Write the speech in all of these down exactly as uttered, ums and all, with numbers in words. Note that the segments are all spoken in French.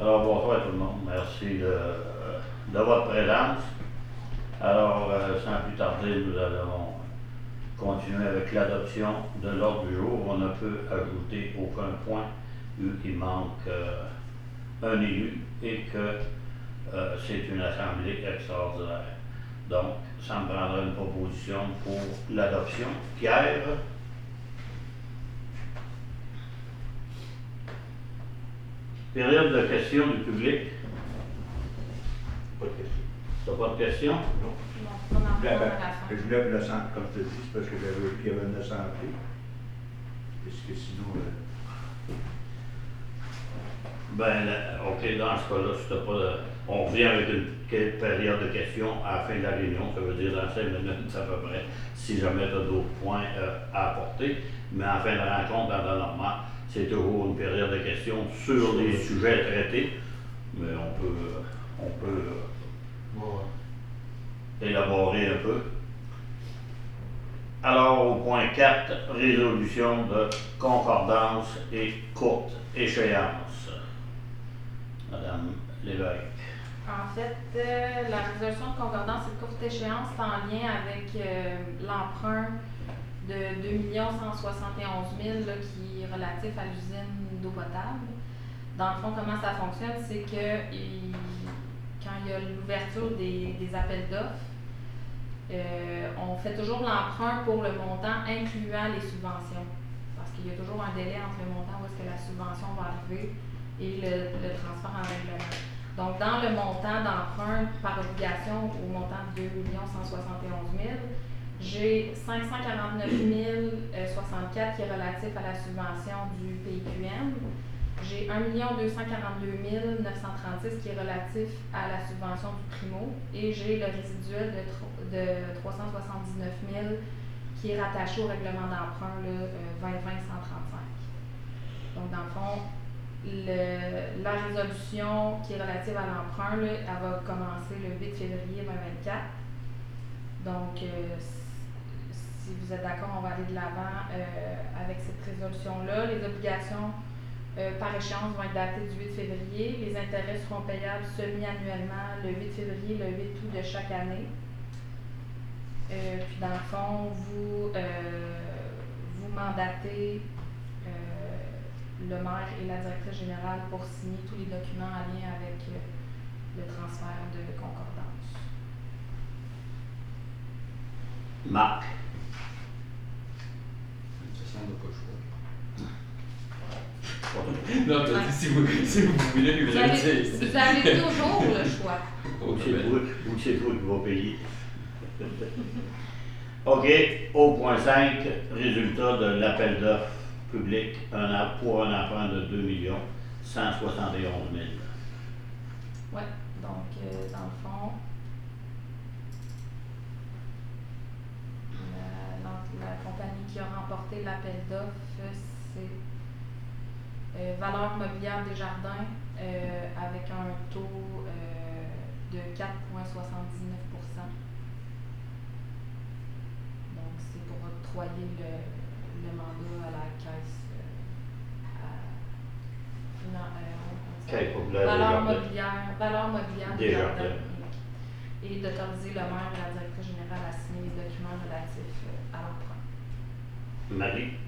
Alors, bonsoir tout le monde. Merci de, de votre présence. Alors, euh, sans plus tarder, nous allons continuer avec l'adoption de l'ordre du jour. On ne peut ajouter aucun point vu qu'il manque euh, un élu et que euh, c'est une assemblée extraordinaire. Donc, ça me prendra une proposition pour l'adoption. Pierre? Période de questions du public. Pas de question. T'as pas de questions? Non. Non, on en Je voulais, prend à la fin. je voulais pour le centre, comme je te dis, c'est parce que j'avais vu qu'il y avait une assemblée. Est-ce que sinon. Euh... Ben, là, ok, dans ce cas-là, si t'as pas de... on revient avec une petite période de questions à la fin de la réunion, ça veut dire dans cinq minutes à peu près, si jamais tu as d'autres points euh, à apporter. Mais en fin de rencontre, dans le normal, c'est toujours une période de questions sur les sujets traités, mais on peut, on peut Bon, élaborer un peu. Alors, au point quatre, résolution de concordance et courte échéance. Madame Lévesque. En fait, euh, la résolution de concordance et de courte échéance est en lien avec euh, l'emprunt de deux millions cent soixante et onze mille là, qui est relatif à l'usine d'eau potable. Dans le fond, comment ça fonctionne, c'est que il, quand il y a l'ouverture des, des appels d'offres, euh, on fait toujours l'emprunt pour le montant incluant les subventions. Parce qu'il y a toujours un délai entre le montant où est-ce que la subvention va arriver et le, le transfert en règlement. Donc, dans le montant d'emprunt par obligation au montant de deux millions cent soixante et onze mille, j'ai cinq cent quarante-neuf mille soixante-quatre qui est relatif à la subvention du P I Q M. J'ai un million deux cent quarante-deux mille neuf cent trente-six qui est relatif à la subvention du Primo. Et j'ai le résiduel de, de trois cent soixante-dix-neuf mille qui est rattaché au règlement d'emprunt euh, vingt vingt cent trente-cinq. Donc, dans le fond, Le, la résolution qui est relative à l'emprunt, là, elle va commencer le huit février vingt vingt-quatre. Donc, euh, si vous êtes d'accord, on va aller de l'avant euh, avec cette résolution-là. Les obligations euh, par échéance vont être datées du huit février. Les intérêts seront payables semi-annuellement le huit février, le huit août de chaque année. Euh, puis, dans le fond, vous, euh, vous mandatez le maire et la directrice générale pour signer tous les documents en lien avec euh, le transfert de concordance. Marc. ça semble pas le choix. Non, t'as dit si vous, si vous voulez, vous Vous allez avez, dire. vous avez toujours le choix. Ou c'est toi, ou c'est toi qui vas payer. OK, au point cinq, résultat de l'appel d'offres public un, pour un emprunt de deux millions cent soixante et onze mille. Oui, donc euh, dans le fond, la, la, la compagnie qui a remporté l'appel d'offres, c'est euh, Valeur Mobilière Desjardins euh, avec un taux euh, de quatre virgule soixante-dix-neuf pour cent. Donc, c'est pour octroyer le le mandat à la caisse euh, à, non, euh, Caisse populaire valeur Desjardins. mobilière, valeur mobilière Desjardins. Desjardins et d'autoriser le maire et la directrice générale à signer les documents relatifs euh, à l'emprunt. Marie,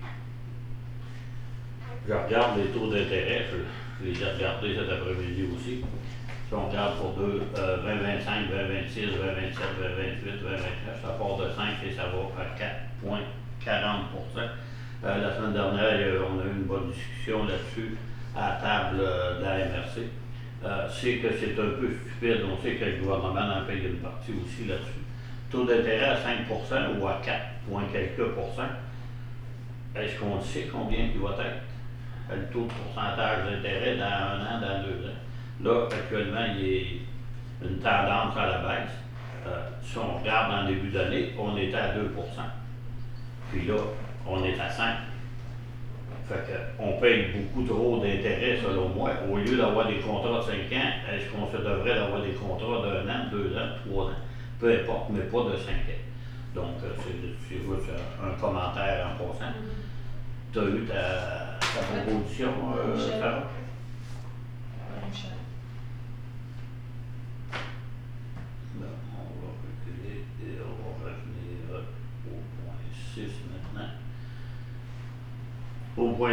je regarde les taux d'intérêt, je, je les ai regardés cet après-midi aussi. Si on regarde pour deux, euh, vingt vingt-cinq, vingt vingt-six, vingt vingt-sept, vingt vingt-huit, vingt vingt-neuf, ça part de cinq et ça va à quatre virgule quarante pour cent. Euh, la semaine dernière, on a eu une bonne discussion là-dessus à la table euh, de la M R C. Euh, c'est que c'est un peu stupide. On sait que le gouvernement en paye une partie aussi là-dessus. Taux d'intérêt à cinq pour cent ou à quatre virgule quelques pour cent. Est-ce qu'on sait combien il va être? Le taux de pourcentage d'intérêt dans un an, dans deux ans. Là, actuellement, il y a une tendance à la baisse. Euh, si on regarde en début d'année, on était à deux pour cent. Puis là, on est à cinq. Fait qu'on paye beaucoup trop d'intérêts, selon moi. Au lieu d'avoir des contrats de cinq ans, est-ce qu'on se devrait d'avoir des contrats d'un an, deux ans, trois ans? Peu importe, mais pas de cinq ans. Donc, c'est juste un commentaire en passant. Tu as eu ta, ta proposition, euh, Michel. Sarah? Michel.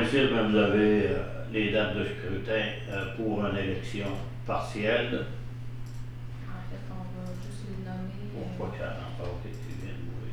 six, ben, vous avez euh, les dates de scrutin euh, pour une élection partielle. En fait, on va juste les nommer. euh, Pourquoi que ça n'a pas été bien, oui.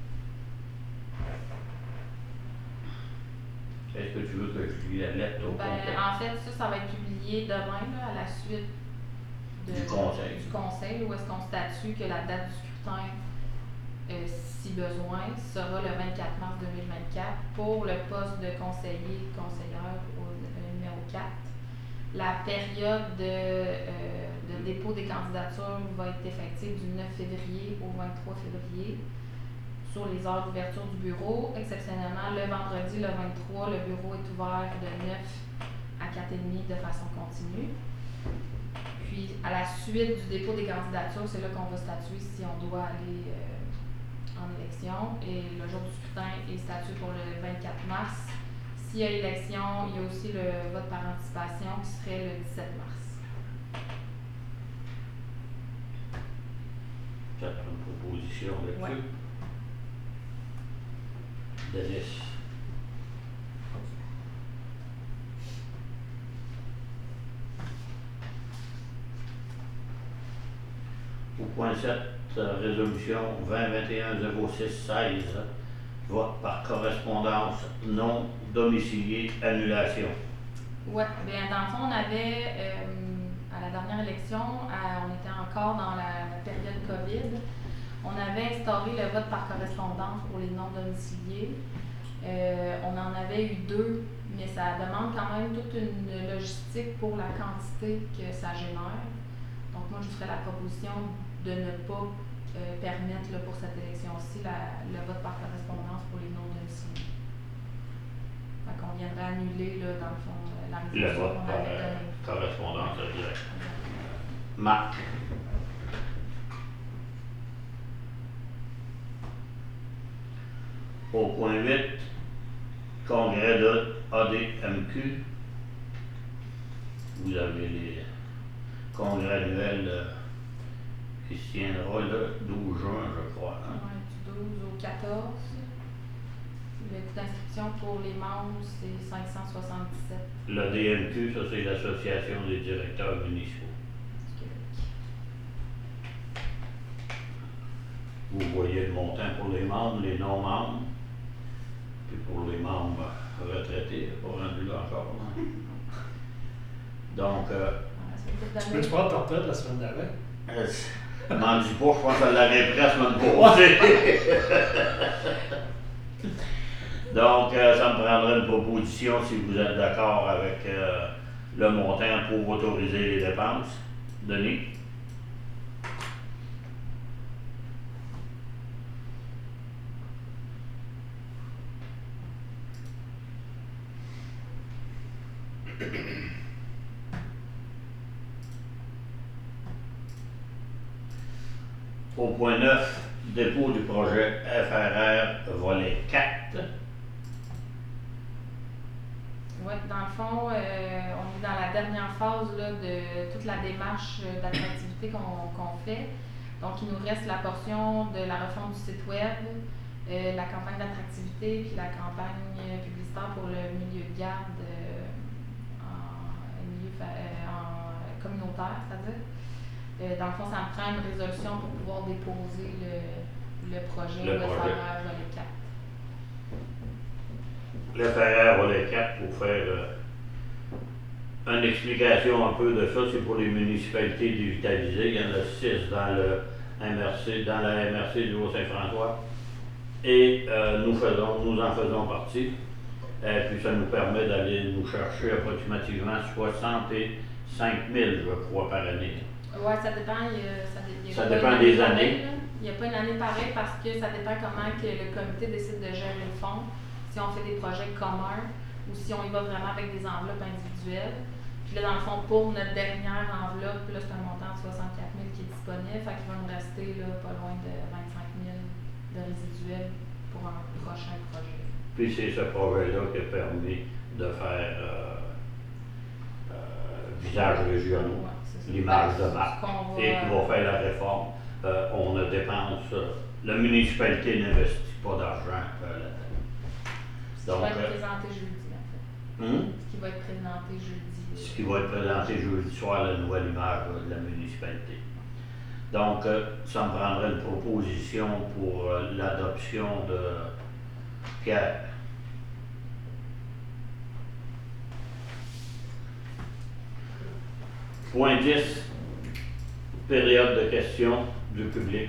Est-ce que tu veux que je lis la lettre au Ben, complet? en fait, ça, ça va être publié demain, là, à la suite de- Du conseil. du conseil, où est-ce qu'on statue que la date du scrutin, euh, si besoin, sera le vingt-quatre mars deux mille vingt-quatre pour le poste de conseiller, conseillère au euh, numéro quatre. La période de, euh, de dépôt des candidatures va être effective du neuf février au vingt-trois février sur les heures d'ouverture du bureau. Exceptionnellement, le vendredi, le vingt-trois, le bureau est ouvert de neuf à quatre heures trente de façon continue. Puis, à la suite du dépôt des candidatures, c'est là qu'on va statuer si on doit aller euh, en élection. Et le jour du scrutin est statué pour le vingt-quatre mars. S'il y a élection, il y a aussi le vote par anticipation qui serait le dix-sept mars. Tu as une proposition là-dessus? Ouais. Denis. Au point sept, euh, résolution vingt vingt et un zéro six seize, vote par correspondance non domicilié, annulation. Oui, bien dans le fond, on avait, euh, à la dernière élection, à- on était encore dans la, la période COVID, on avait instauré le vote par correspondance pour les non-domiciliés. Euh, on en avait eu deux, mais ça demande quand même toute une logistique pour la quantité que ça génère. Donc moi, je ferais la proposition de ne pas euh, permettre là, pour cette élection-ci la- le vote par correspondance pour les non-domiciliés. Fait qu'on viendrait annuler, là, dans le fond, euh, la Le résolution vote qu'on par avait euh, donnée. correspondance directe. Marc. Au point huit, congrès de A D M Q. Vous avez les congrès annuels euh, qui se tiendra le douze juin, je crois. Hein? Ouais, du douze au quatorze. Le coût d'inscription pour les membres, c'est cinq cent soixante-dix-sept L'A D M Q, ça c'est l'Association des directeurs municipaux. du Québec. Vous voyez le montant pour les membres, les non-membres, puis pour les membres retraités, pas rendu là encore. Hein? Donc, euh, Voilà, ça fait Tu donner- peux-tu prendre ta retraite la semaine d'avant? euh, je m'en dis pas, je pense que ça l'aurait pris la semaine passée. Donc, euh, ça me prendrait une proposition si vous êtes d'accord avec euh, le montant pour autoriser les dépenses. Denis? Au point neuf, dépôt du projet F R R volet quatre. Oui, dans le fond, euh, on est dans la dernière phase là, de toute la démarche euh, d'attractivité qu'on qu'on fait. Donc, il nous reste la portion de la refonte du site web, euh, la campagne d'attractivité, puis la campagne euh, publicitaire pour le milieu de garde euh, en, milieu fa- euh, en communautaire, c'est-à-dire. Euh, dans le fond, ça me prend une résolution pour pouvoir déposer le, le projet Le de projet. F R R volet quatre. Le F R R volet quatre, pour faire euh, une explication un peu de ça, c'est pour les municipalités digitalisées. Il y en a six dans le M R C, dans la M R C du Haut-Saint-François. Et euh, nous faisons, nous en faisons partie. Et puis ça nous permet d'aller nous chercher approximativement soixante-cinq mille, je crois, par année. Oui, ça dépend. Il y a- ça, dé- il y a Ça pas dépend une des année années. pareille, là. Il n'y a pas une année pareille parce que ça dépend comment que le comité décide de gérer le fonds. Si on fait des projets communs ou si on y va vraiment avec des enveloppes individuelles. Puis là, dans le fond, pour notre dernière enveloppe, là, c'est un montant de soixante-quatre mille qui est disponible. Fait qu'il va nous rester là, pas loin de vingt-cinq mille de résiduels pour un prochain projet. Puis c'est ce projet-là qui a permis de faire euh, euh, visages régionaux, Ouais, c'est ça. l'image de Ce marque, qu'on va- et qui va faire la réforme. Euh, on ne dépense, euh, la municipalité n'investit pas d'argent euh, là-dedans. Ça va Donc, être euh, présenté jeudi, en fait. Hum? Ce qui va être présenté jeudi. Ce qui va être présenté jeudi soir, la nouvelle image là, de la municipalité. Donc, euh, ça me prendrait une proposition pour euh, l'adoption de Pierre. Point dix, période de questions du public.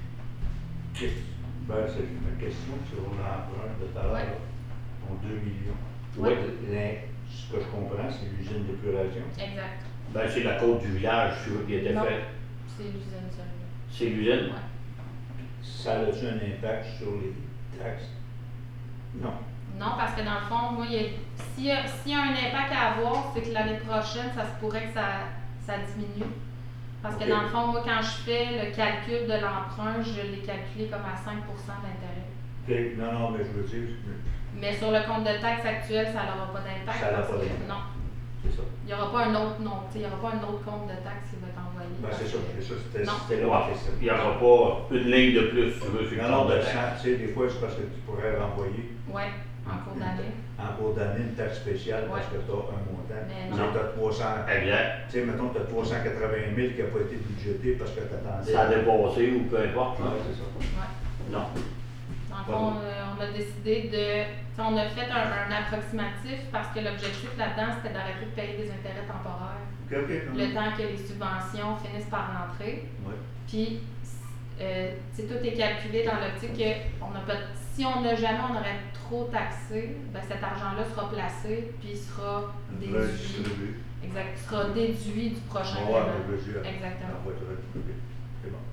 Ben, c'est une question sur l'emprunt de tout à l'heure, Ouais. là, pour deux millions. Oui. L'in- Ce que je comprends, c'est l'usine d'épuration. Exact. Ben, c'est la côte du village, tu veux, qui était Non. faite. C'est l'usine seule. C'est l'usine? Ouais. Ça a-tu un impact sur les taxes? Non. Non, parce que dans le fond, moi, il y a- s'il y, a- s'il y a un impact à avoir, c'est que l'année prochaine, ça se pourrait que ça, ça diminue. Parce que Ok. dans le fond, moi, quand je fais le calcul de l'emprunt, je l'ai calculé comme à cinq pour cent d'intérêt. Ok, non, non, mais je veux dire, Mais sur le compte de taxe actuel, ça n'aura pas d'impact. Ça n'aura parce pas que- d'impact. Non. c'est ça. Il n'y aura pas un autre non, tu sais, il y aura pas un autre compte de taxe qui va être envoyé. Ben, c'est ça, c'est ça, c'était Non. c'était là ma Ouais. question. Il n'y aura pas une ligne de plus, tu veux, sur le Non, non, compte de ben, taxe. ça, tu sais, des fois, c'est parce que tu pourrais renvoyer Oui, en cours d'année. en cours d'année une taxe spéciale parce Ouais. que tu as un montant. Mais Tu non. sais, tu as trois cents, Exact. tu sais, mettons, tu as trois cent quatre-vingt mille qui n'a pas été budgété parce que tu attendais. Ça a dépassé ou peu importe. Ouais, là. c'est ça. Ouais. Non. Dans le fond, euh, on a décidé de. tu sais, on a fait un, un approximatif parce que l'objectif là-dedans, c'était d'arrêter de payer des intérêts temporaires. Ok, ok. non, Le non. temps que les subventions finissent par rentrer. Ouais. Puis, euh, tu sais, tout est calculé dans l'optique que on a pas, si on n'a jamais, on aurait trop taxé, ben cet argent-là sera placé, puis il sera déduit. Redistribué. Exact, il sera déduit du prochain Ouais, paiement. avec le jeu. Exactement. Ah, ouais, ouais, ok. C'est bon.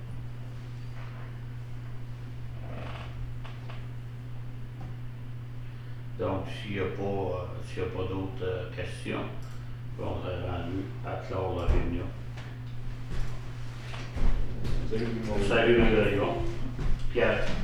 Donc, s'il n'y a pas, euh, s'il y a pas d'autres euh, questions, on serait rendu à clore la réunion. Salut, tout le monde. Salut, Grégoire. Pierre.